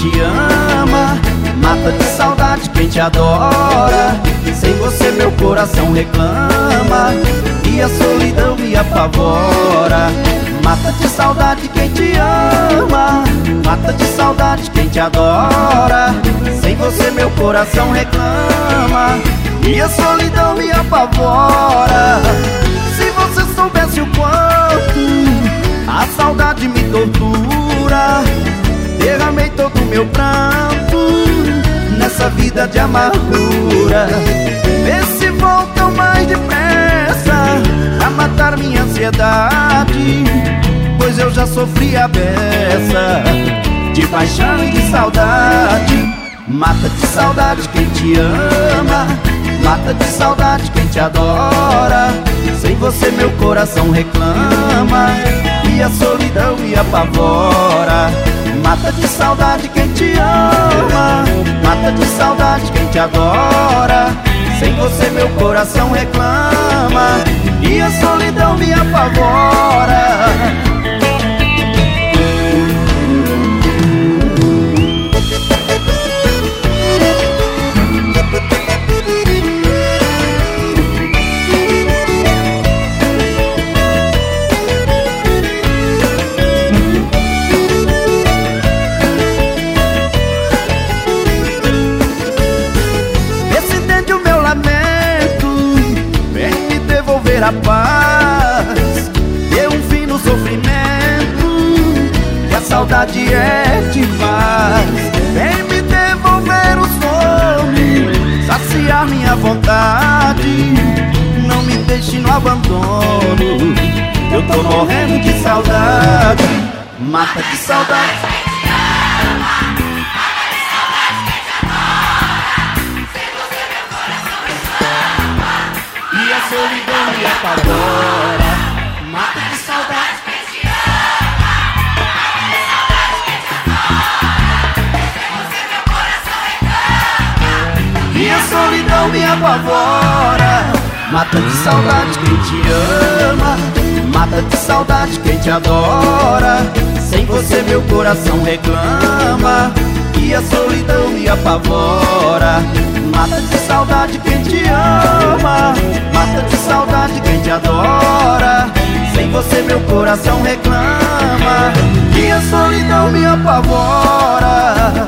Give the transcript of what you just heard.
te ama, mata de saudade quem te adora. Sem você meu coração reclama e a solidão me apavora. Mata de saudade quem te ama, mata de saudade quem te adora. Sem você meu coração reclama e a solidão me apavora. Se você soubesse o quanto a saudade me tortura, derramei todo o meu pranto nessa vida de amargura. Vê se voltam mais depressa a matar minha ansiedade, pois eu já sofri a beça de paixão e de saudade. Mata de saudade quem te ama, mata de saudade quem te adora. Sem você meu coração reclama e a solidão me apavora. Mata de saudade quem te ama, mata de saudade quem te adora. Sem você meu coração reclama e a solidão me apavora. A paz, dê um fim no sofrimento, que a saudade é demais. Vem me devolver o sono, saciar minha vontade, não me deixe no abandono, eu tô morrendo de saudade. Mata de saudade e a solidão me apavora. Mata de saudade quem te ama, mata de saudade quem te adora. Sem você meu coração reclama e a solidão me apavora. Mata de saudade quem te ama, mata de saudade quem te adora. Sem você meu coração reclama e a solidão me apavora. Mata de saudade quem te ama, mata de saudade quem te adora. Sem você meu coração reclama e a solidão me apavora.